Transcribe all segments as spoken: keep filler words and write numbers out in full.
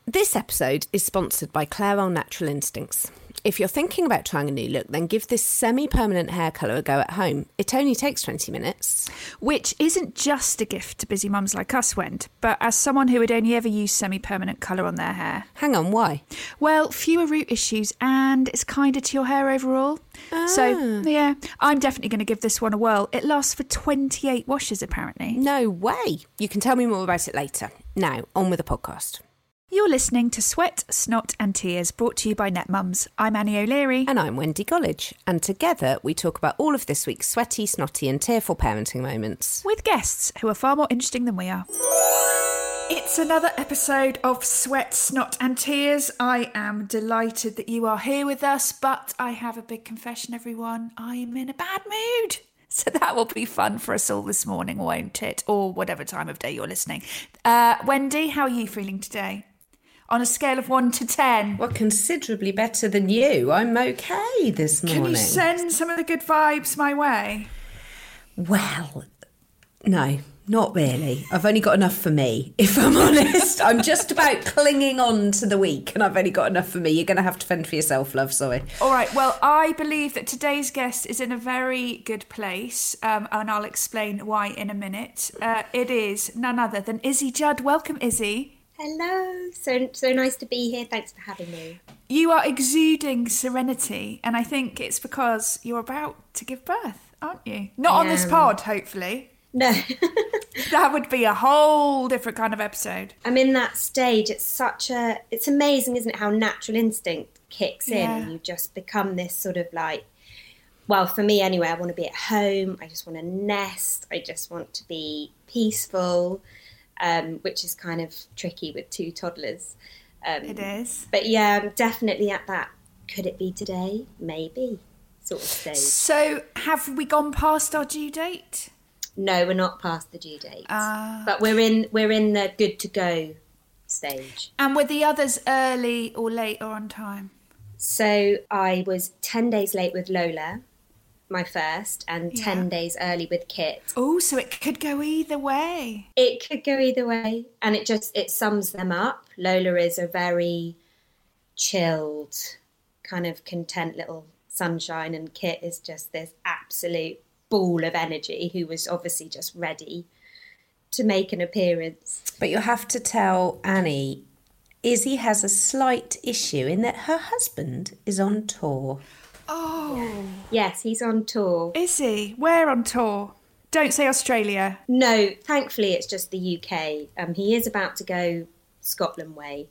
This episode is sponsored by Clairol Natural Instincts. If you're thinking about trying a new look, then give this semi-permanent hair colour a go at home. It only takes twenty minutes. Which isn't just a gift to busy mums like us, Wend, but as someone who would only ever use semi-permanent colour on their hair. Hang on, why? Well, fewer root issues and it's kinder to your hair overall. Ah. So, yeah, I'm definitely going to give this one a whirl. It lasts for twenty-eight washes, apparently. No way. You can tell me more about it later. Now, on with the podcast. You're listening to Sweat, Snot and Tears, brought to you by Net Mums. I'm Annie O'Leary. And I'm Wendy Gollage. And together we talk about all of this week's sweaty, snotty and tearful parenting moments. With guests who are far more interesting than we are. It's another episode of Sweat, Snot and Tears. I am delighted that you are here with us, but I have a big confession, everyone. I'm in a bad mood. So that will be fun for us all this morning, won't it? Or whatever time of day you're listening. Uh, Wendy, how are you feeling today? On a scale of one to ten. Well, considerably better than you. I'm okay this morning. Can you send some of the good vibes my way? Well, no, not really. I've only got enough for me, if I'm honest. I'm just about clinging on to the week and I've only got enough for me. You're going to have to fend for yourself, love, sorry. All right, well, I believe that today's guest is in a very good place, um, and I'll explain why in a minute. Uh, it is none other than Izzy Judd. Welcome, Izzy. Hello, so so nice to be here. Thanks for having me. You are exuding serenity, and I think it's because you're about to give birth, aren't you? Not I on this am. pod, hopefully. No, That would be a whole different kind of episode. I'm in that stage. It's such a, it's amazing, isn't it, how natural instinct kicks in Yeah. and you just become this sort of like, well, for me anyway, I want to be at home. I just want to nest. I just want to be peaceful, um, which is kind of tricky with two toddlers. Um, It is. But yeah, I'm definitely at that. Could it be today? Maybe. Sort of stage. So, have we gone past our due date? No, we're not past the due date, Ah. but we're in we're in the good to go stage. And were the others early or late or on time? So I was ten days late with Lola, my first, and Yeah. ten days early with Kit. Oh, so it could go either way. It could go either way, and it just it sums them up. Lola is a very chilled, kind of content little sunshine, and Kit is just this absolute ball of energy who was obviously just ready to make an appearance. But you'll have to tell Annie, Izzy has a slight issue in that her husband is on tour. Oh, Yes, he's on tour. is he? Where on tour? Don't say Australia. No, thankfully it's just the U K. Um, he is about to go Scotland way.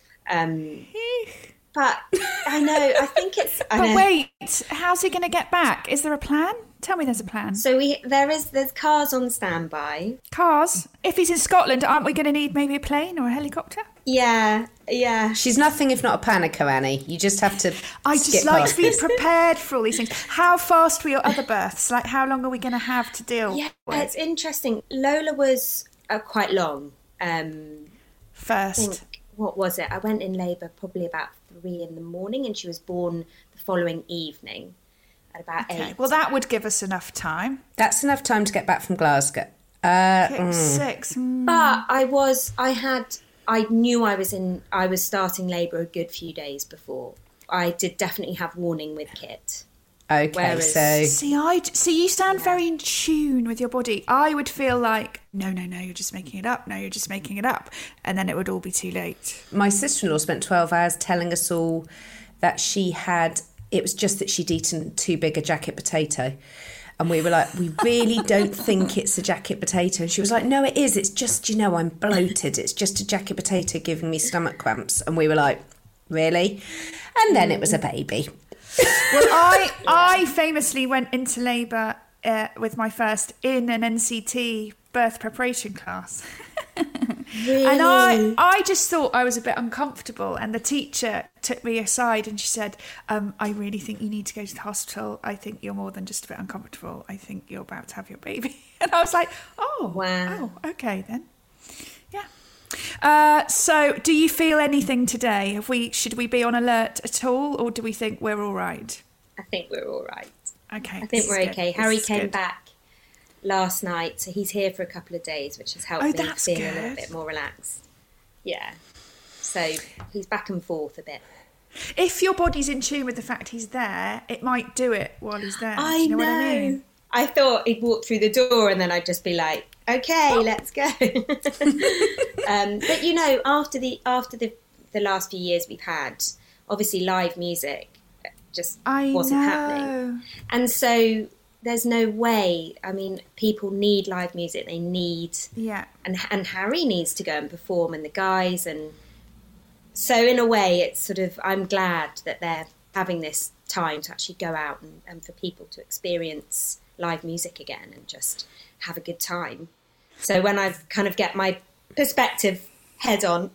Um, but I know, I think it's... I But know. wait, how's he going to get back? Is there a plan? Tell me there's a plan. So we there is there's cars on standby. Cars? If he's in Scotland, aren't we going to need maybe a plane or a helicopter? Yeah, yeah. She's nothing if not a panicker, Annie. You just have to I skip just like past to be this. prepared for all these things. How fast were your other births? Like, how long are we going to have to deal Yeah, with it's interesting. Lola was uh, quite long. Um, I first? think, what was it? I went in labour probably about three in the morning and she was born the following evening at about Okay, eight. well, that would give us enough time. That's enough time to get back from Glasgow. Uh, Okay, mm. Six. Mm. But I was, I had, I knew I was in, I was starting labour a good few days before. I did definitely have warning with Kit. Okay, Whereas- so See, I see you sound very in tune with your body. I would feel like, no, no, no, you're just making it up. No, you're just making it up, and then it would all be too late. my sister-in-law spent twelve hours telling us all that she had, it was just that she'd eaten too big a jacket potato. And we were like, we really don't think it's a jacket potato. And she was like, no, it is. It's just, you know, I'm bloated. It's just a jacket potato giving me stomach cramps. And we were like, really? And then it was a baby. Well, I I famously went into labour uh, with my first in an N C T birth preparation class. Really? And I, I just thought I was a bit uncomfortable. And the teacher took me aside and she said, um, I really think you need to go to the hospital. I think you're more than just a bit uncomfortable. I think you're about to have your baby. And I was like, oh, Wow. Oh, okay then. Yeah. Uh, so do you feel anything today? Have we, should we be on alert at all? Or do we think we're all right? I think we're all right. Okay. I this think is we're good. okay. This Harry is came good. back last night, so he's here for a couple of days, which has helped Oh, me that's feel a little good. bit more relaxed. Yeah. So he's back and forth a bit. If your body's in tune with the fact he's there, it might do it while he's there. I do you know, know. what I mean? I thought he'd walk through the door and then I'd just be like, okay, let's go. um, but you know, after the after the, the last few years we've had, obviously live music just I wasn't know. happening. And so there's no way. I mean, people need live music. They need, Yeah. and and Harry needs to go and perform, and the guys, and so in a way, it's sort of. I'm glad that they're having this time to actually go out and, and for people to experience live music again and just have a good time. So when I kind of get my perspective head on.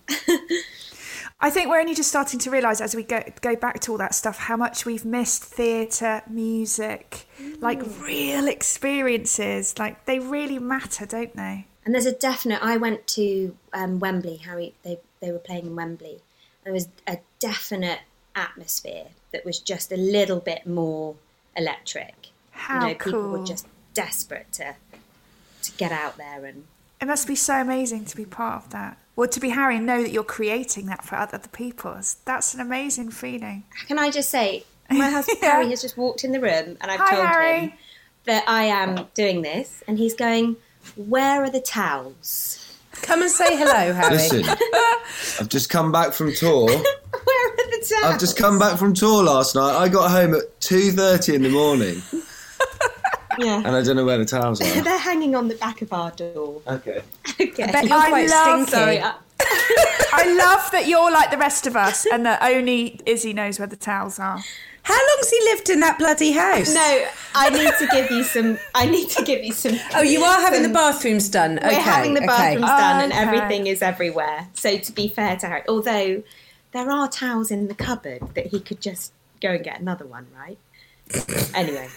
I think we're only just starting to realise as we go go back to all that stuff how much we've missed theatre, music, mm. like real experiences. Like they really matter, don't they? And there's a definite. I went to um, Wembley. Harry, they they were playing in Wembley. There was a definite atmosphere that was just a little bit more electric. How you know, cool. people were just desperate to to get out there, and it must be so amazing to be part of that. Well, to be Harry and know that you're creating that for other people, that's an amazing feeling. Can I just say, my husband yeah. Harry has just walked in the room and I've Hi, told Harry. him that I am doing this, and he's going, where are the towels? Come and say hello, Harry. Listen, I've just come back from tour. Where are the towels? I've just come back from tour last night. I got home at two thirty in the morning. Yeah. And I don't know where the towels are. They're hanging on the back of our door. Okay. Okay. I bet you're I quite love, stinky. Sorry. I, I love that you're like the rest of us and that only Izzy knows where the towels are. How long's he lived in that bloody house? no, I need to give you some. I need to give you some. Oh, you are having some, the bathrooms done. Okay. We're having the bathrooms okay. done, Oh, and okay. everything is everywhere. So to be fair to Harry, although there are towels in the cupboard that he could just go and get another one, right? Anyway.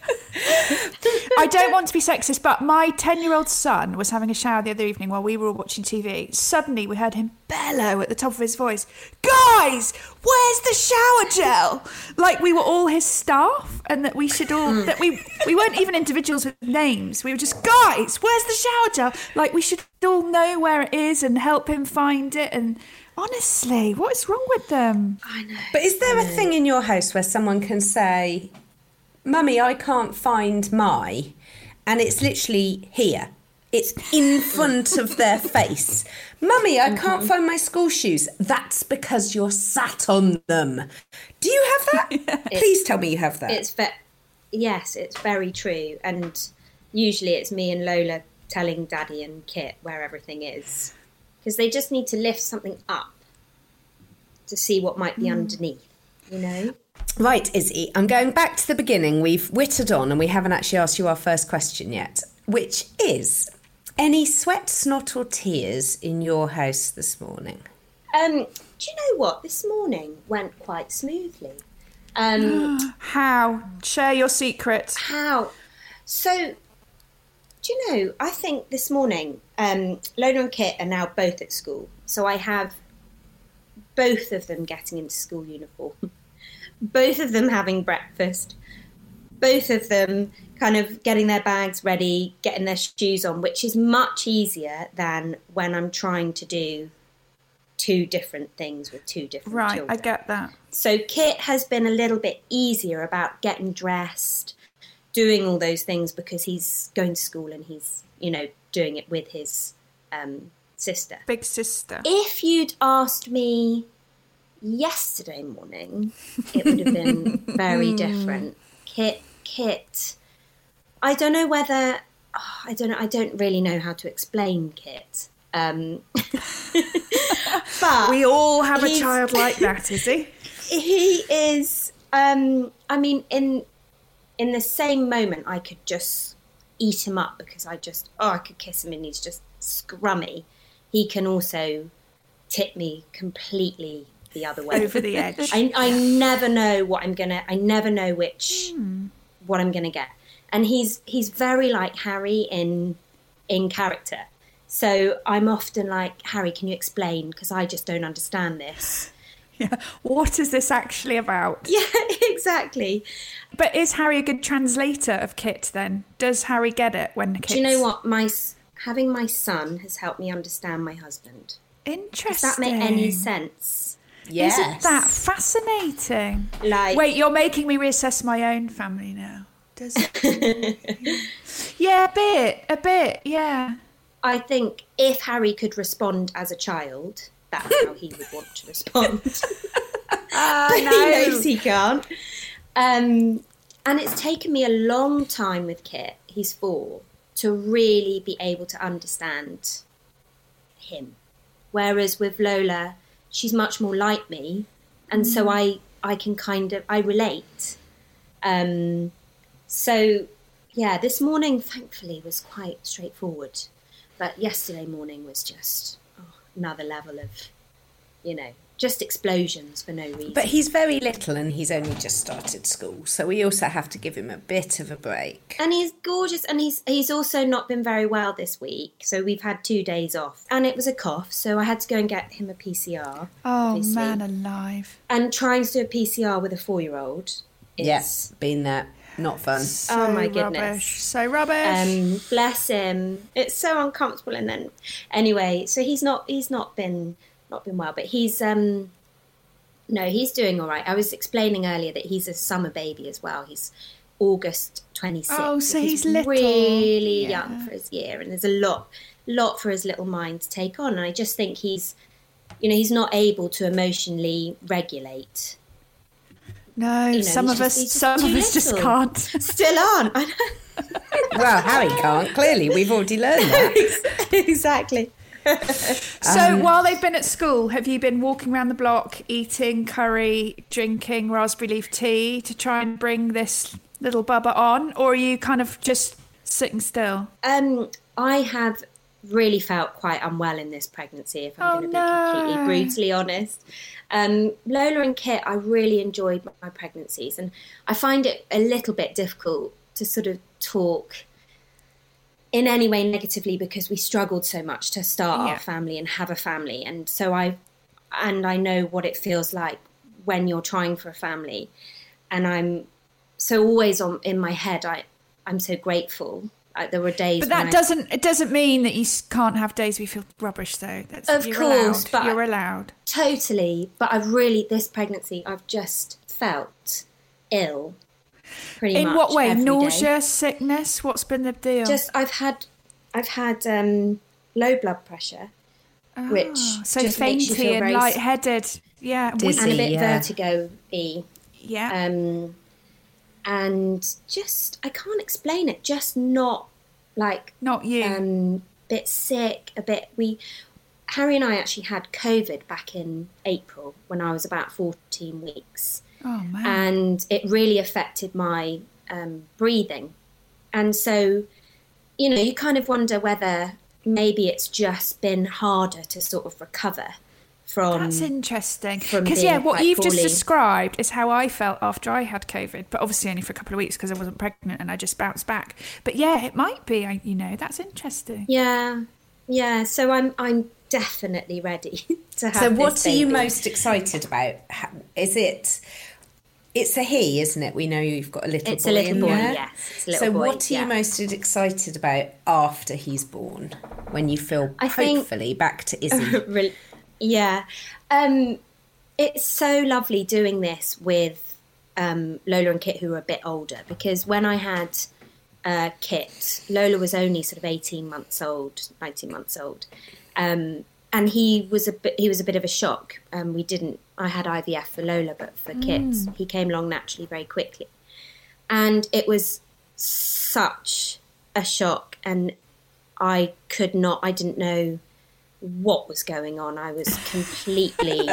I don't want to be sexist, but my ten-year-old son was having a shower the other evening while we were all watching T V. Suddenly, we heard him bellow at the top of his voice, "Guys, where's the shower gel?" Like we were all his staff, and that we should all that we we weren't even individuals with names. We were just, "Guys, where's the shower gel?" Like we should all know where it is and help him find it. And honestly, what is wrong with them? I know. But is there a thing in your house where someone can say, "Mummy, I can't find my," and it's literally here. It's in front of their face. "Mummy, I can't Mm-hmm. find my school shoes." That's because you're sat on them. Do you have that? Please tell me you have that. It's ve- yes, it's very true. And usually it's me and Lola telling Daddy and Kit where everything is. Because they just need to lift something up to see what might be mm. underneath, you know? Right, Izzy, I'm going back to the beginning. We've whittled on and we haven't actually asked you our first question yet, which is, any sweat, snot or tears in your house this morning? Um, do you know what? This morning went quite smoothly. Um, How? Share your secret. how? So, do you know, I think this morning, um, Lola and Kit are now both at school. So I have both of them getting into school uniform. Both of them having breakfast, both of them kind of getting their bags ready, getting their shoes on, which is much easier than when I'm trying to do two different things with two different Right, children. I get that. So Kit has been a little bit easier about getting dressed, doing all those things because he's going to school and he's, you know, doing it with his um, sister. Big sister. If you'd asked me yesterday morning, it would have been very different. Kit, Kit. I don't know whether oh, I don't know. I don't really know how to explain Kit. Um, but We all have a he's- child like that, is he? he is. Um, I mean, in in the same moment, I could just eat him up because I just oh, I could kiss him and he's just scrummy. He can also tip me completely the other way. Over the edge. I, I never know what I'm gonna. I never know which Hmm. what I'm gonna get. And he's he's very like Harry in in character. So I'm often like, Harry, can you explain? Because I just don't understand this. Yeah. What is this actually about? Yeah, exactly. But is Harry a good translator of Kit then? Does Harry get it when Kit's... Do you know what? My s- having my son has helped me understand my husband. Interesting. Does that make any sense? Yes. Isn't that fascinating? Like, wait, you're making me reassess my own family now. Does it? Yeah, a bit, a bit, yeah. I think if Harry could respond as a child, that's how he would want to respond. Ah, But no. he knows he can't. Um, and it's taken me a long time with Kit, he's four, to really be able to understand him. Whereas with Lola, she's much more like me. And so I, I can kind of, I relate. Um, so, yeah, this morning, thankfully, was quite straightforward. But yesterday morning was just oh, another level of, you know, just explosions for no reason. But he's very little and he's only just started school, so we also have to give him a bit of a break. And he's gorgeous, and he's he's also not been very well this week, so we've had two days off. And it was a cough, so I had to go and get him a P C R. Oh, obviously. man alive. And trying to do a P C R with a four-year-old is... Yes, been there. Not fun. So Oh, my goodness. Rubbish. So rubbish. Um, bless him. It's so uncomfortable. And then, anyway, so he's not he's not been not been well, but he's um, no, he's doing all right. I was explaining earlier that he's a summer baby as well. He's August twenty-sixth. Oh, so he's little. really Yeah. young for his year, and there's a lot lot for his little mind to take on. And I just think he's, you know, he's not able to emotionally regulate. no, you know, some he's of just- us, he's just some too of us just little. can't. Still aren't. I know. Well, Harry can't. Clearly, we've already learned that. Exactly. So Um, while they've been at school, have you been walking around the block, eating curry, drinking raspberry leaf tea to try and bring this little bubba on, or are you kind of just sitting still? Um, I have really felt quite unwell in this pregnancy, if I'm Oh, going to be no. completely brutally honest. Um, Lola and Kit, I really enjoyed my pregnancies, and I find it a little bit difficult to sort of talk in any way negatively because we struggled so much to start Yeah. our family and have a family, and so I and I know what it feels like when you're trying for a family, and I'm so always on in my head. I I'm so grateful. I, there were days, But when that I, doesn't, it doesn't mean that you s- can't have days where you feel rubbish, though. That's, Of you're course, allowed. but- You're allowed. Totally, but I've really, this pregnancy, I've just felt ill pretty In much what way? every day. Nausea, sickness? What's been the deal? Just, I've had, I've had um, low blood pressure, which Ah, so just makes you fainty feel and very lightheaded. Yeah, Dizzy. and a bit yeah. vertigo-y. yeah. Um, and just, I can't explain it, just not like Not you. um, bit sick, a bit. We, Harry and I actually had COVID back in April when I was about fourteen weeks. oh man. And it really affected my um, breathing. And so, you know, you kind of wonder whether maybe it's just been harder to sort of recover from. That's interesting. from Because, being yeah, what quite you've just poorly. described is how I felt after I had COVID, but obviously only for a couple of weeks because I wasn't pregnant and I just bounced back. But yeah, it might be, I- you know, that's interesting. Yeah, yeah. So I'm I'm definitely ready to have. So, what this are you baby. most excited about? Ha- Is it? It's a he, isn't it? We know you've got a little It's boy. a little in boy, there. yes. It's a little so, boy, what are yeah. you most excited about after he's born? When you feel I think- hopefully back to Izzy. Re- yeah. Um, it's so lovely doing this with um, Lola and Kit, who are a bit older, because when I had uh, Kit, Lola was only sort of eighteen months old, nineteen months old. Um, and he was a bit, he was a bit of a shock. Um, we didn't, I had I V F for Lola, but for Kit, he came along naturally very quickly. And it was such a shock. And I could not, I didn't know what was going on. I was completely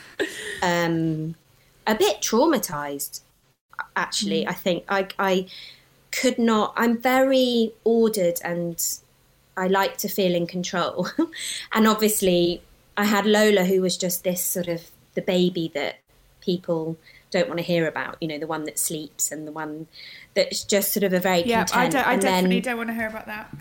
um, a bit traumatized, actually. I think I, I could not, I'm very ordered and I like to feel in control. And obviously I had Lola, who was just this sort of the baby that people don't want to hear about, you know, the one that sleeps and the one that's just sort of a very Yeah, I, content. don't, I and definitely then, don't want to hear about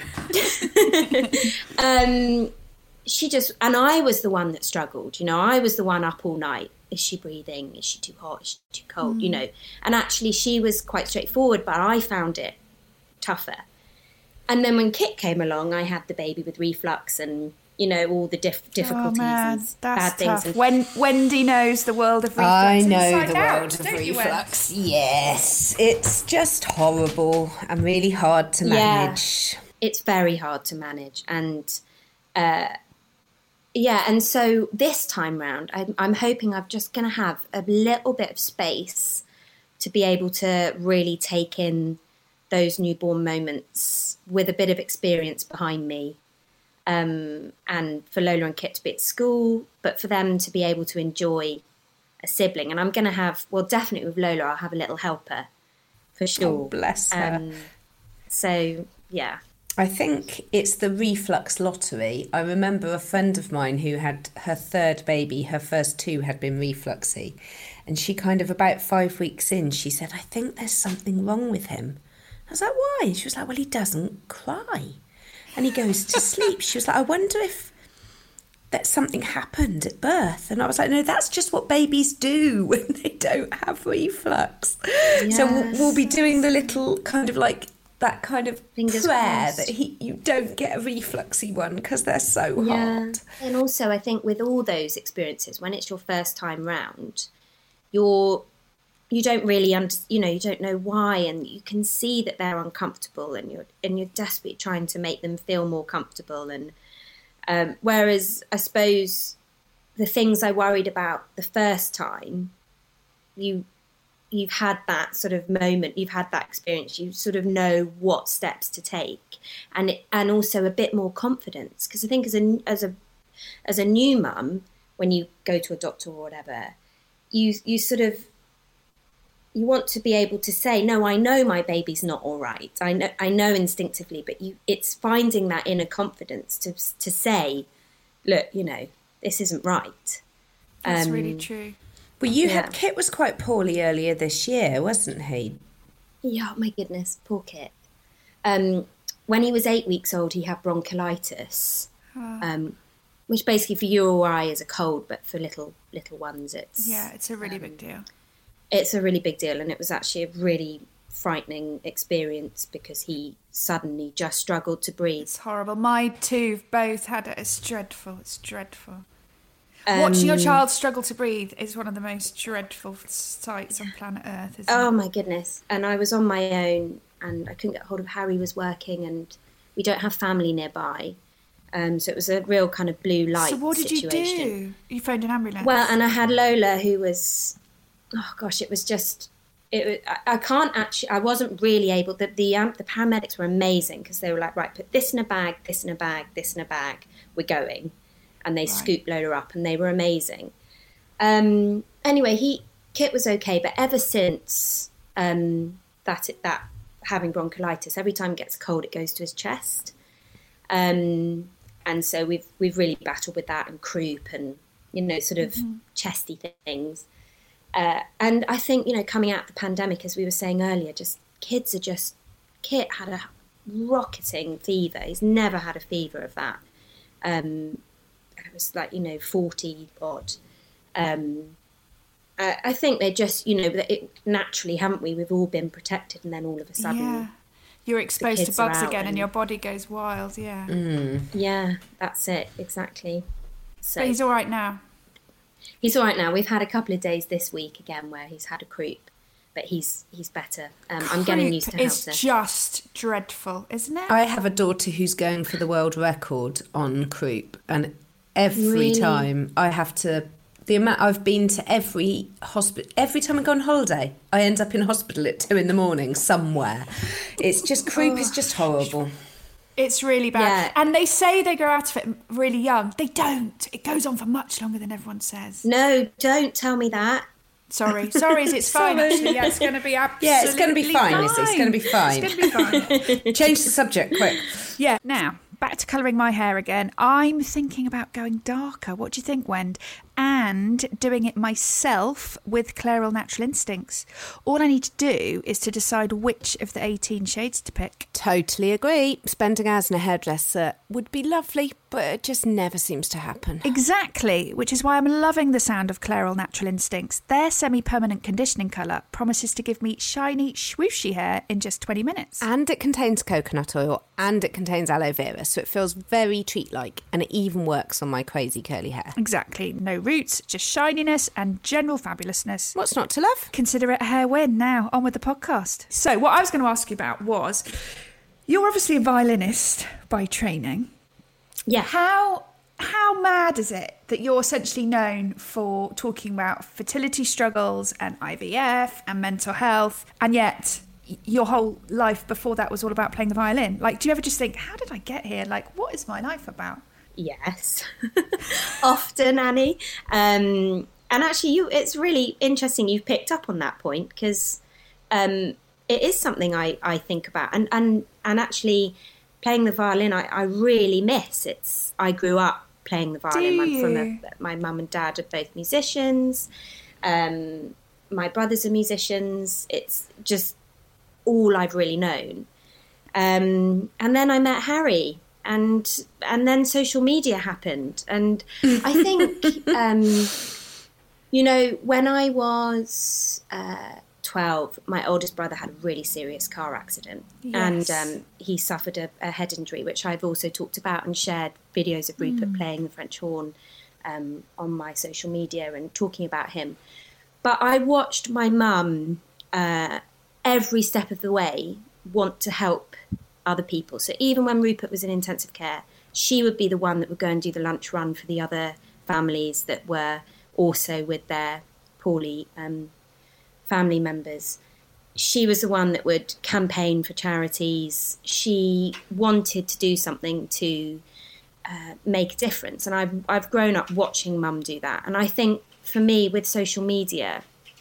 that. um, she just, and I was the one that struggled, you know, I was the one up all night. Is she breathing? Is she too hot? Is she too cold? You know, and actually she was quite straightforward, but I found it tougher. And then when Kit came along, I had the baby with reflux and you know, all the diff- difficulties oh, man, and that's bad things. tough. And When Wendy knows the world of reflux. I know inside the out, world of don't you, Wen? reflux. Yes, it's just horrible and really hard to manage. Yeah, it's very hard to manage. And uh, yeah, and so this time round, I'm, I'm hoping I'm just going to have a little bit of space to be able to really take in those newborn moments with a bit of experience behind me. Um, and for Lola and Kit to be at school, but for them to be able to enjoy a sibling. And I'm going to have, well, definitely with Lola, I'll have a little helper for sure. Oh, bless her. Um, so, yeah. I think it's the reflux lottery. I remember a friend of mine who had her third baby, her first two had been refluxy. And she kind of, about five weeks in, she said, I think there's something wrong with him. I was like, why? And she was like, well, he doesn't cry. And he goes to sleep. She was like, I wonder if that something happened at birth. And I was like, no, that's just what babies do when they don't have reflux. Yes. So we'll, we'll be doing the little kind of like that kind of Fingers prayer crossed. that he, you don't get a refluxy one because they're so Yeah. hard. And also, I think with all those experiences, when it's your first time round, you're you don't really under, you know, you don't know why, and you can see that they're uncomfortable, and you're and you're desperately trying to make them feel more comfortable. And um, whereas I suppose the things I worried about the first time, you you've had that sort of moment, you've had that experience, you sort of know what steps to take, and it, and also a bit more confidence, because I think as a as a as a new mum, when you go to a doctor or whatever, you you sort of you want to be able to say, no, I know my baby's not all right. I know, I know instinctively, but you, it's finding that inner confidence to to say, look, you know, this isn't right. That's um, really true. Well, you Yeah. had Kit was quite poorly earlier this year, wasn't he? Yeah, oh my goodness, poor Kit. Um, when he was eight weeks old, he had bronchiolitis, Oh. um, which basically for you or I is a cold, but for little little ones, it's Yeah, it's a really big deal. it's a really big deal. And it was actually a really frightening experience because he suddenly just struggled to breathe. It's horrible. My two both had it. It's dreadful. It's dreadful. Um, Watching your child struggle to breathe is one of the most dreadful sights on planet Earth, isn't Oh it? my goodness. And I was on my own and I couldn't get hold of Harry was working, and we don't have family nearby. Um, so it was a real kind of blue light So what did situation. you do? You phoned an ambulance? Well, and I had Lola, who was, oh gosh, it was just, it. was- I, I can't actually, I wasn't really able, the the, um, the paramedics were amazing because they were like, right, put this in a bag, this in a bag, this in a bag, we're going. And they Right. scooped Lola up, and they were amazing. Um, anyway, he Kit was okay, but ever since um, that that having bronchiolitis, every time it gets cold, it goes to his chest, um, and so we've we've really battled with that, and croup, and you know, sort of Mm-hmm. chesty things. Uh, and I think, you know, coming out of the pandemic, as we were saying earlier, just kids are just Kit had a rocketing fever. He's never had a fever of that. Um, it was like, you know, forty odd. Um, I, I think they just, you know, it, naturally, haven't we? We've all been protected, and then all of a sudden, yeah. You're exposed to kids are bugs out again and and- your body goes wild, yeah. yeah, that's it, exactly. So But he's all right now. he's all right now. We've had a couple of days this week again where he's had a croup, but he's he's better. Um, I'm getting used to how It's to. just dreadful, isn't it? I have a daughter who's going for the world record on croup, and every Really? time I have to, the amount I've been to every hospital, every time I go on holiday, I end up in hospital at two in the morning somewhere. It's just, croup is just horrible. It's really bad. Yeah. And they say they grow out of it really young. They don't. It goes on for much longer than everyone says. No, don't tell me that. Sorry. Sorry, is it's fine, Sorry. actually. Yeah, it's going to be absolutely Yeah, it's going to be fine, Lizzie. It's going to be fine. It's going to be fine. Change the subject, quick. Yeah. Now, back to colouring my hair again. I'm thinking about going darker. What do you think, Wend? and doing it myself with Clairol Natural Instincts. All I need to do is to decide which of the eighteen shades to pick. Totally agree. Spending hours in a hairdresser would be lovely, but it just never seems to happen. Exactly, which is why I'm loving the sound of Clairol Natural Instincts. Their semi-permanent conditioning colour promises to give me shiny, swooshy hair in just twenty minutes. And it contains coconut oil and it contains aloe vera, so it feels very treat-like, and it even works on my crazy curly hair. Exactly. No roots, just shininess and general fabulousness. What's not to love? Consider it a hair win. Now, on with the podcast. So, what I was going to ask you about was, you're obviously a violinist by training. Yeah. How how mad is it that you're essentially known for talking about fertility struggles and I V F and mental health, and yet your whole life before that was all about playing the violin? Like, do you ever just think, how did I get here? Like, what is my life about? Yes, often, Annie. Um, and actually, you it's really interesting you've picked up on that point, because um, it is something I, I think about. And, and, and actually, playing the violin, I, I really miss. It's I grew up playing the violin. I'm from a, my mum and dad are both musicians. Um, my brothers are musicians. It's just all I've really known. Um, and then I met Harry. And and then social media happened. And I think, um, you know, when I was uh, twelve, my oldest brother had a really serious car accident. Yes. And um, he suffered a, a head injury, which I've also talked about and shared videos of Rupert mm. playing the French horn um, on my social media and talking about him. But I watched my mum uh, every step of the way want to help other people. So even when Rupert was in intensive care, she would be the one that would go and do the lunch run for the other families that were also with their poorly um, family members. She was the one that would campaign for charities. She wanted to do something to uh, make a difference. And I've, I've grown up watching Mum do that. And I think for me, with social media,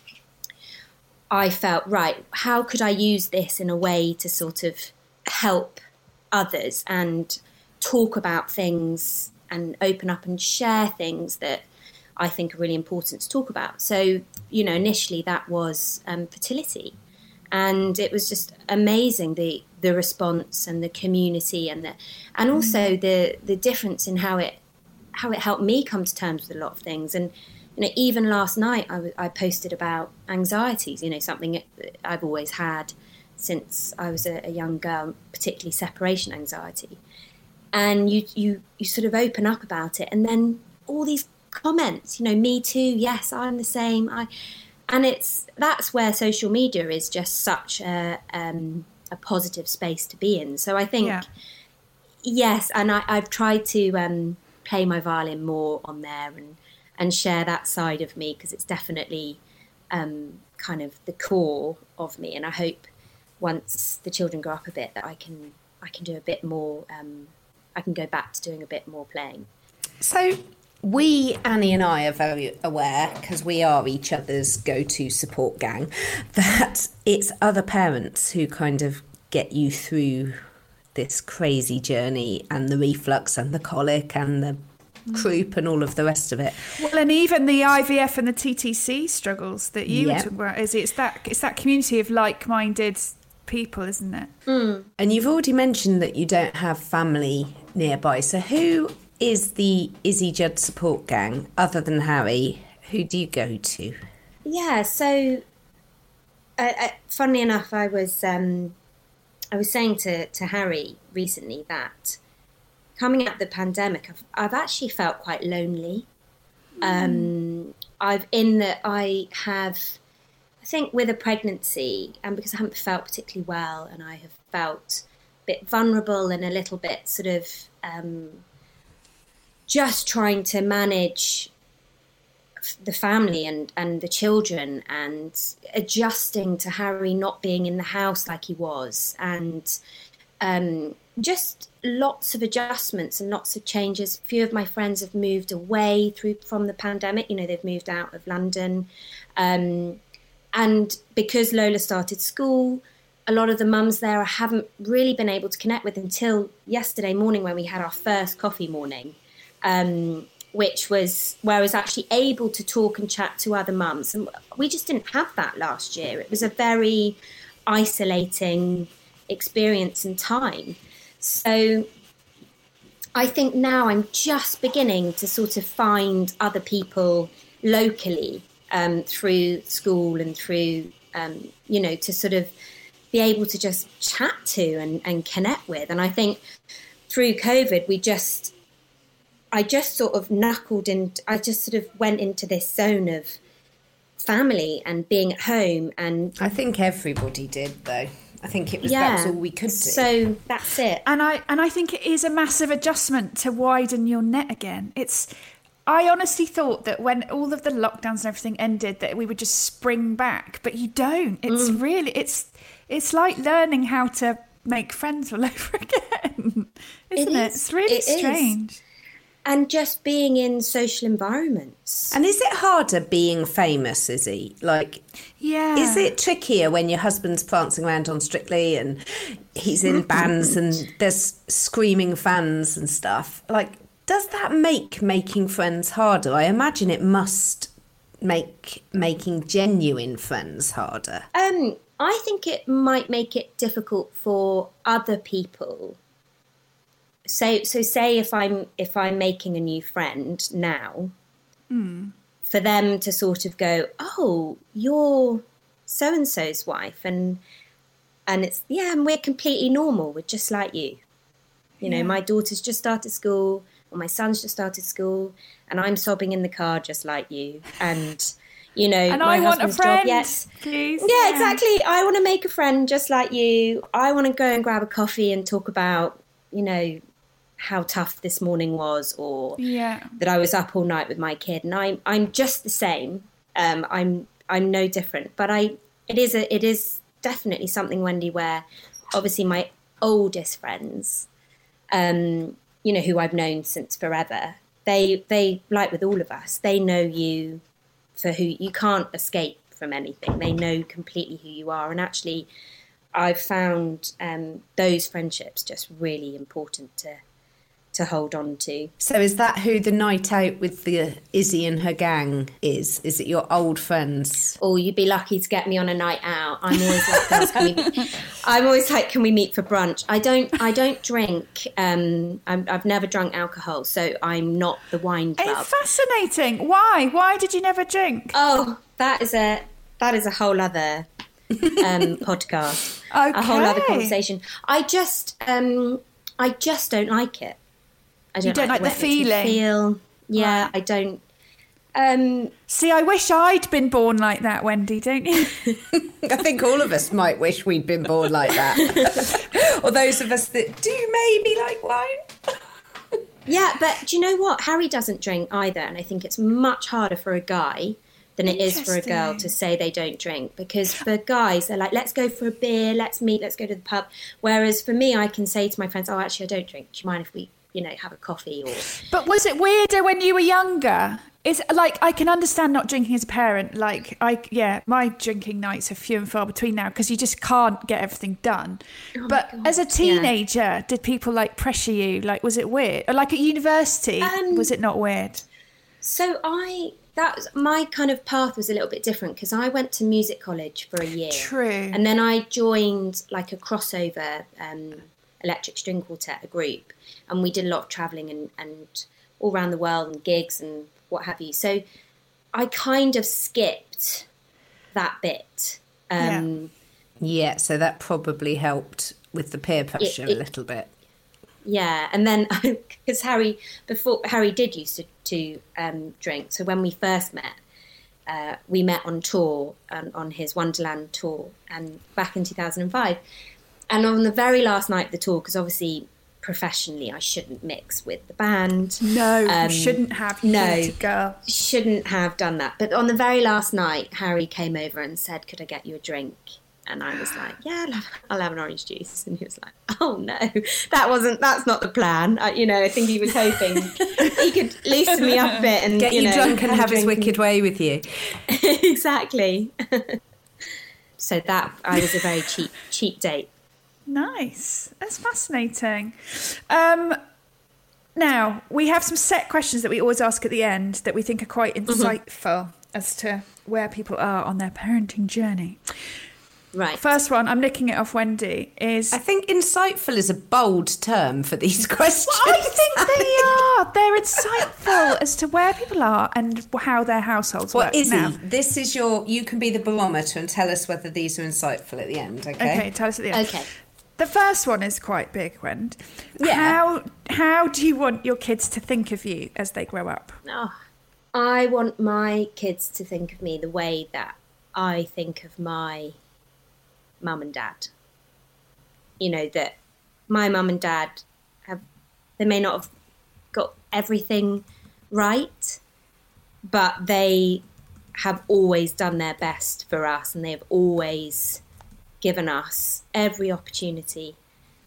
I felt, right, how could I use this in a way to sort of help others and talk about things and open up and share things that I think are really important to talk about. So, you know, initially that was um, fertility, and it was just amazing, the the response and the community and the and also the the difference in how it how it helped me come to terms with a lot of things. And you know, even last night I, w- I posted about anxieties, you know, something that I've always had since I was a, a young girl, particularly separation anxiety. And you, you, you sort of open up about it, and then all these comments, you know, me too, yes, I'm the same. I, and it's that's where social media is just such a um, a positive space to be in. So I think, yeah. yes, and I, I've tried to um, play my violin more on there and and share that side of me, because it's definitely um, kind of the core of me. And I hope once the children grow up a bit that I can I can do a bit more, um, I can go back to doing a bit more playing. So we, Annie and I, are very aware, because we are each other's go-to support gang, that it's other parents who kind of get you through this crazy journey, and the reflux and the colic and the croup and all of the rest of it. Well, and even the I V F and the T T C struggles that you yep. were talking about, is it's that it's that community of like-minded people, isn't it? Mm. And you've already mentioned that you don't have family nearby. So who is the Izzy Judd support gang other than Harry? Who do you go to? Yeah, so uh, uh, funnily enough, I was um, I was saying to, to Harry recently that coming out of the pandemic, I've, I've actually felt quite lonely. Mm. Um, I've in that I have, I think with a pregnancy, and because I haven't felt particularly well, and I have felt a bit vulnerable and a little bit sort of um, just trying to manage the family and, and the children, and adjusting to Harry not being in the house like he was, and um, just lots of adjustments and lots of changes. A few of my friends have moved away through from the pandemic. You know, they've moved out of London. Um, and because Lola started school, a lot of the mums there I haven't really been able to connect with until yesterday morning when we had our first coffee morning, um, which was where I was actually able to talk and chat to other mums. And we just didn't have that last year. It was a very isolating experience and time. So I think now I'm just beginning to sort of find other people locally um, through school and through, um, you know, to sort of be able to just chat to and, and connect with. And I think through COVID, we just, I just sort of knuckled in, I just sort of went into this zone of family and being at home. And I think everybody did, though. I think it was yeah, that was all we could do. So that's it. And I and I think it is a massive adjustment to widen your net again. It's I honestly thought that when all of the lockdowns and everything ended that we would just spring back, but you don't. It's mm. really it's it's like learning how to make friends all over again, isn't it? it? Is. It's really it strange. Is. And just being in social environments. And is it harder being famous, Izzy? Like, yeah. Is it trickier when your husband's prancing around on Strictly and he's in bands and there's screaming fans and stuff? Like, does that make making friends harder? I imagine it must make making genuine friends harder. Um, I think it might make it difficult for other people. So, so say if I'm if I'm making a new friend now, mm. for them to sort of go, oh, you're so and so's wife, and and it's yeah, and we're completely normal. We're just like you. You know, yeah. my daughter's just started school, or my son's just started school, and I'm sobbing in the car just like you. And you know, and my I want a husband's friend, job, yes, please. Yeah, yeah, exactly. I want to make a friend just like you. I want to go and grab a coffee and talk about, you know, how tough this morning was, or yeah. that I was up all night with my kid, and I'm I'm just the same. Um, I'm I'm no different, but I it is a it is definitely something, Wendy, where obviously my oldest friends, um, you know, who I've known since forever, they they like with all of us, they know you for who you can't escape from anything. They know completely who you are, and actually, I've found um, those friendships just really important to. to hold on to. So is that who the night out with the Izzy and her gang is? Is it your old friends? Oh, you'd be lucky to get me on a night out. I'm always like, girls, can we, I'm always like, can we meet for brunch? I don't, I don't drink. Um, I'm, I've never drunk alcohol, so I'm not the wine club. It's fascinating. Why? Why did you never drink? Oh, that is a that is a whole other um, podcast. Okay. A whole other conversation. I just, um, I just don't like it. I don't you don't like, like the feeling? Feel. Yeah, right. I don't. Um, See, I wish I'd been born like that, Wendy, don't you? I think all of us might wish we'd been born like that. Or those of us that do maybe like wine. Yeah, but do you know what? Harry doesn't drink either, and I think it's much harder for a guy than it is for a girl to say they don't drink, because for guys, they're like, let's go for a beer, let's meet, let's go to the pub. Whereas for me, I can say to my friends, oh, actually, I don't drink. Do you mind if we, you know, have a coffee? Or But was it weirder when you were younger? It's like, I can understand not drinking as a parent. Like, I yeah, my drinking nights are few and far between now because you just can't get everything done. Oh but God, as a teenager, yeah. did people like pressure you? Like, was it weird? Or like at university, um, was it not weird? So I, that was, my kind of path was a little bit different because I went to music college for a year. True. And then I joined like a crossover um, electric string quartet, a group. And we did a lot of travelling and, and all around the world and gigs and what have you. So I kind of skipped that bit. Um, yeah. yeah, so that probably helped with the peer pressure it, it, a little bit. Yeah, and then because Harry before Harry did used to, to um, drink. So when we first met, uh, we met on tour um, on his Wonderland tour, and back in two thousand five. And on the very last night of the tour, because obviously professionally I shouldn't mix with the band. No, um, you shouldn't have. No, girl. Shouldn't have done that. But on the very last night, Harry came over and said, "Could I get you a drink?" And I was like, "Yeah, I'll have, I'll have an orange juice." And he was like, "Oh no, that wasn't. That's not the plan." Uh, you know, I think he was hoping he could loosen me up a bit and get you, you know, drunk and have, have his and... wicked way with you. Exactly. So that I was a very cheap, cheap date. Nice. That's fascinating. Um, Now, we have some set questions that we always ask at the end that we think are quite insightful mm-hmm. as to where people are on their parenting journey. Right. First one, I'm nicking it off Wendy, is... I think insightful is a bold term for these questions. Well, I think they are. They're insightful as to where people are and how their households well, work. Izzy, now, this is your... You can be the barometer and tell us whether these are insightful at the end, okay? Okay, tell us at the end. Okay. The first one is quite big, Wendy. Yeah. How, how do you want your kids to think of you as they grow up? Oh, I want my kids to think of me the way that I think of my mum and dad. You know, that my mum and dad have, they may not have got everything right, but they have always done their best for us, and they have always given us every opportunity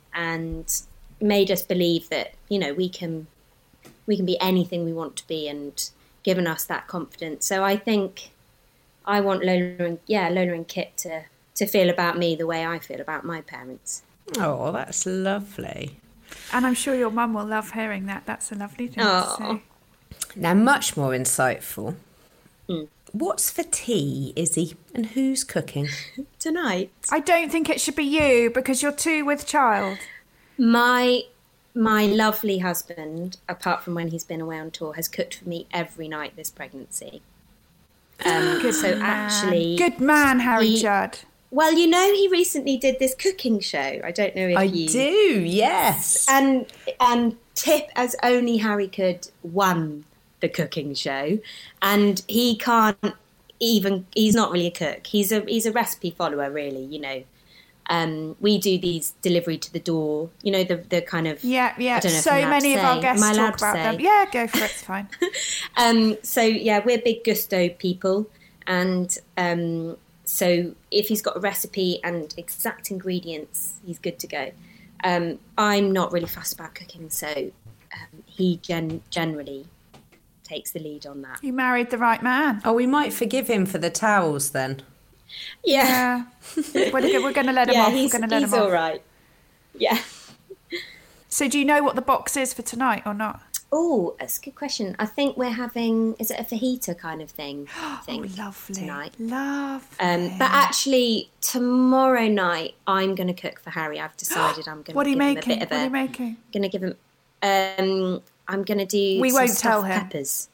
and made us believe that, you know, we can we can be anything we want to be, and given us that confidence. So I think I want Lola and yeah, Lola and Kit to to feel about me the way I feel about my parents. Oh, that's lovely. And I'm sure your mum will love hearing that. That's a lovely thing Oh. to say. Now, much more insightful. Mm. What's for tea, Izzy? And who's cooking? Tonight, I don't think it should be you because you're two with child. my my lovely husband, apart from when he's been away on tour, has cooked for me every night this pregnancy. Um, Good so man. actually, Good man, Harry he- Judd. well, you know, he recently did this cooking show. I don't know if I you do, yes. and and Tip, as only Harry could, won the cooking show, and he can't even. He's not really a cook. He's a he's a recipe follower, really. You know, um, we do these delivery to the door. You know, the the kind of Yeah, yeah. I don't know if So I'm allowed many to of our say. guests Am I allowed talk to about say? them. Yeah, go for it. It's fine. Um, so yeah, we're big gusto people, and um, so if he's got a recipe and exact ingredients, he's good to go. Um, I'm not really fussed about cooking, so um, he gen- generally takes the lead on that. You married the right man. Oh, we might forgive him for the towels then. Yeah. we're we're going to let him yeah, off. We're he's, going to let he's him all off. right. Yeah. So do you know what the box is for tonight or not? Oh, that's a good question. I think we're having, is it a fajita kind of thing? I think, Oh, lovely. tonight. Lovely. Um, but actually, tomorrow night I'm going to cook for Harry. I've decided I'm going what are to you give him a making? bit of What are you a. making? Going to give him. Um, I'm going to do. We some won't tell stuffed him. Peppers.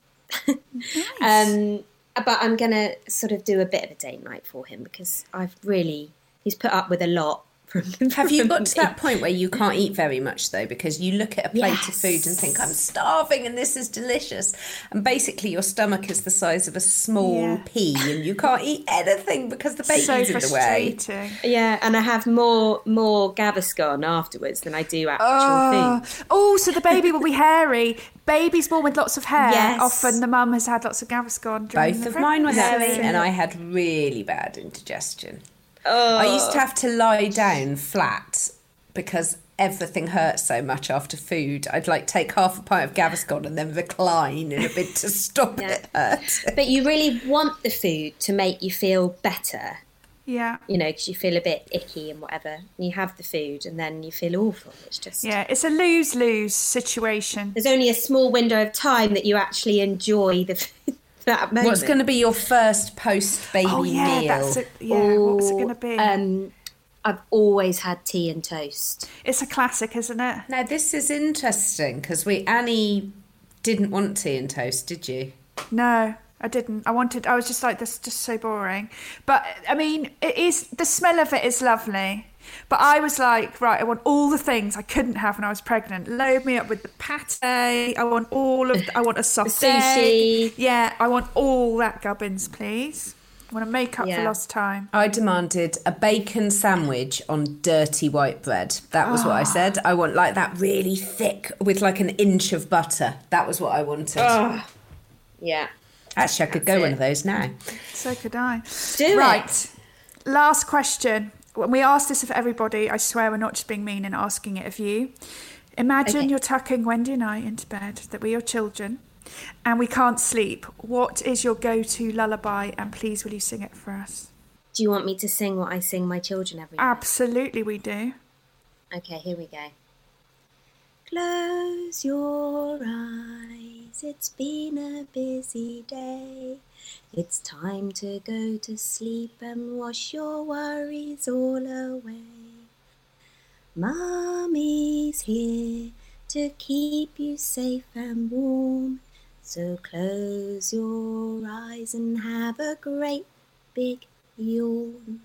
Nice. Um, but I'm going to sort of do a bit of a date night for him because I've really he's put up with a lot. From, Have you from got to me. that point where you can't eat very much, though, because you look at a plate of Yes. food and think, I'm starving and this is delicious. And basically your stomach is the size of a small Yeah. pea and you can't eat anything because the baby's So in the way. frustrating. Yeah, and I have more more Gaviscon afterwards than I do actual Oh. food. oh, so the baby will be hairy. Babies born with lots of hair. Yes. Often the mum has had lots of Gaviscon. during Both the of mine were pregnancy. hairy and I had really bad indigestion. Oh. I used to have to lie down flat because everything hurt so much after food. I'd like take half a pint of Gaviscon and then recline in a bit to stop Yeah. it hurt. But you really want the food to make you feel better, Yeah. you know, because you feel a bit icky and whatever. And you have the food and then you feel awful. It's just... Yeah, it's a lose-lose situation. There's only a small window of time that you actually enjoy the food. That moment. What's going to be your first post-baby Oh, yeah, meal? that's it. Yeah, what's it going to be? Um, I've always had tea and toast. It's a classic, isn't it? Now, this is interesting because we Annie didn't want tea and toast, did you? No, I didn't. I wanted, I was just like, this is just so boring. But, I mean, it is, the smell of it is lovely. But I was like, right, I want all the things I couldn't have when I was pregnant. Load me up with the pate. I want all of, I want a soft The sushi. egg. Yeah, I want all that gubbins, please. I want to make up for Yeah. lost time. I demanded a bacon sandwich on dirty white bread. That was what I said. I want like that really thick with like an inch of butter. That was what I wanted. Oh, yeah. Actually, I could go That's one it. of those now. So could I. Do right. it. Last question. When we ask this of everybody, I swear we're not just being mean and asking it of you. Imagine Okay. you're tucking Wendy and I into bed, that we're your children, and we can't sleep. What is your go-to lullaby? And please, will you sing it for us? Do you want me to sing what I sing my children every night? Absolutely, we do. Okay, here we go. close your eyes, it's been a busy day. It's time to go to sleep and wash your worries all away. Mummy's here to keep you safe and warm. So close your eyes and have a great big yawn.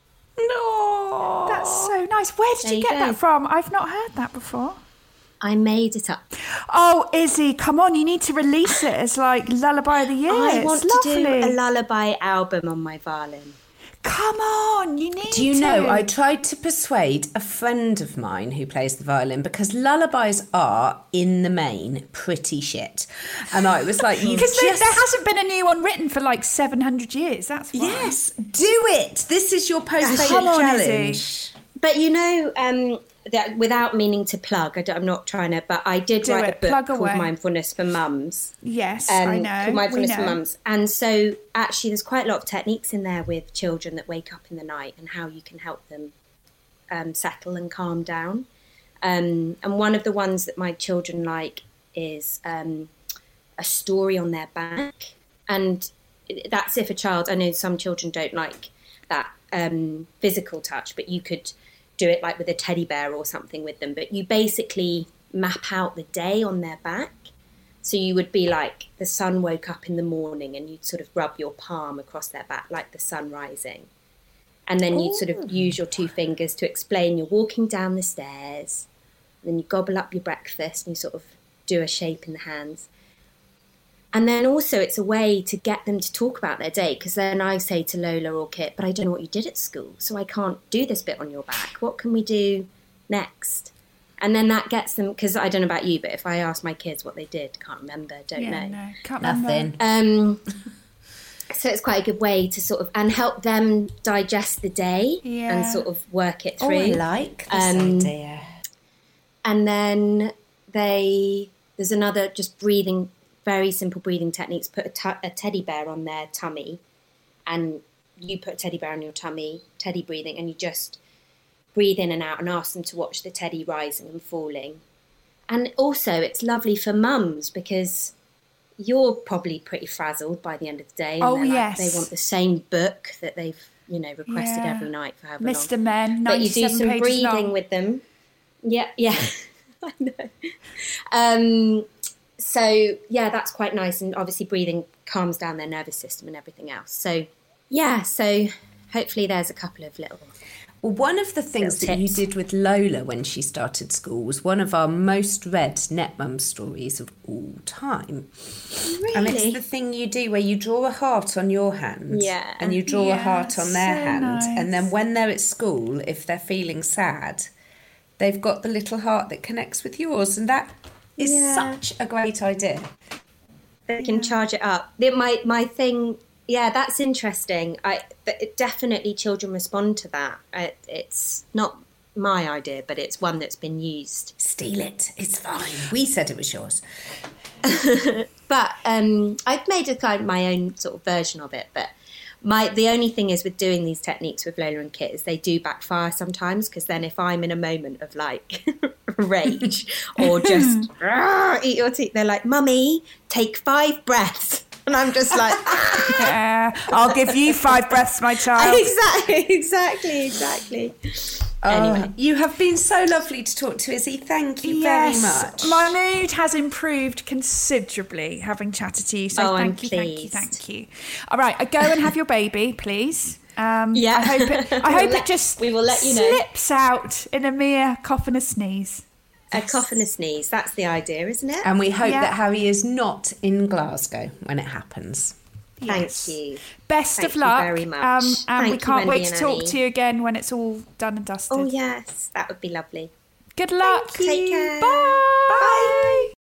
No, that's so nice. Where did There you you get go. that from? I've not heard that before. I made it up. Oh, Izzy, come on, you need to release it as like Lullaby of the Year. I It's want to do lovely. a lullaby album on my violin. Come on, you need to. Do you know, I tried to persuade a friend of mine who plays the violin because lullabies are, in the main, pretty shit. And I was like, you Because just... there, there hasn't been a new one written for like seven hundred years, that's why. Yes, do it. This is your post-payment Come on, challenge. Izzy. But you know, um, that without meaning to plug, I don't, I'm not trying to, but I did Do write it. a book Plug called away. Mindfulness for Mums. Yes, Um, I know. Called Mindfulness we for know. Mums. And so actually there's quite a lot of techniques in there with children that wake up in the night and how you can help them um, settle and calm down. Um, and one of the ones that my children like is um, a story on their back. And that's if a child, I know some children don't like that um, physical touch, but you could do it like with a teddy bear or something with them. But you basically map out the day on their back. So you would be like, the sun woke up in the morning and you'd sort of rub your palm across their back like the sun rising. And then you'd sort of use your two fingers to explain you're walking down the stairs. And then you gobble up your breakfast and you sort of do a shape in the hands. And then also it's a way to get them to talk about their day, because then I say to Lola or Kit, but I don't know what you did at school, so I can't do this bit on your back. What can we do next? And then that gets them, because I don't know about you, but if I ask my kids what they did, can't remember, don't Yeah, know. no, can't Nothing. remember. Um, so it's quite a good way to sort of, and help them digest the day Yeah. and sort of work it Oh, through. I like this Um, idea. And then they, there's another just breathing, very simple breathing techniques. Put a, tu- a teddy bear on their tummy, and you put a teddy bear on your tummy, teddy breathing, and you just breathe in and out and ask them to watch the teddy rising and falling. And also it's lovely for mums because you're probably pretty frazzled by the end of the day. And Oh, they're like, yes. they want the same book that they've, you know, requested Yeah. every night for however Mister long. Men, But you do ninety-seven some pages breathing long. with them. Yeah, yeah. I know. Um, so, yeah, that's quite nice. And obviously breathing calms down their nervous system and everything else. So, yeah, so hopefully there's a couple of little... Well, one of the things Little that you tips. did with Lola when she started school was one of our most read NetMum stories of all time. Really? And it's the thing you do where you draw a heart on your hand Yeah. and you draw Yeah, a heart on their so hand. nice. And then when they're at school, if they're feeling sad, they've got the little heart that connects with yours. And that is Yeah. such a great idea. They can charge it up. The- My, my thing... Yeah, that's interesting. I but it, definitely children respond to that. I, it's not my idea, but it's one that's been used. Steal it. It's fine. We said it was yours. But um, I've made a kind of my own sort of version of it. But my the only thing is with doing these techniques with Lola and Kit is they do backfire sometimes, because then if I'm in a moment of like rage or just "Rah, eat your teeth, they're like, "Mummy, take five breaths." And I'm just like, Yeah, I'll give you five breaths, my child. exactly, exactly, exactly. Anyway. Oh, you have been so lovely to talk to, Izzy. Thank you Yes, very much. my mood has improved considerably having chatted to you. So Oh, I'm thank you, thank you, pleased. thank you. All right, I go and have your baby, please. Um, Yeah. I hope it. I We'll hope let- it just we will let you know. slips out in a mere cough and a sneeze. A cough and a sneeze. That's the idea, isn't it? And we hope Yeah. that Harry is not in Glasgow when it happens. Thank Yes. you. Best Thank of you luck. very much. Um, and Thank we you, can't Wendy wait to and talk Annie. to you again when it's all done and dusted. Oh, yes. That would be lovely. Good luck. Take care. Bye. Bye.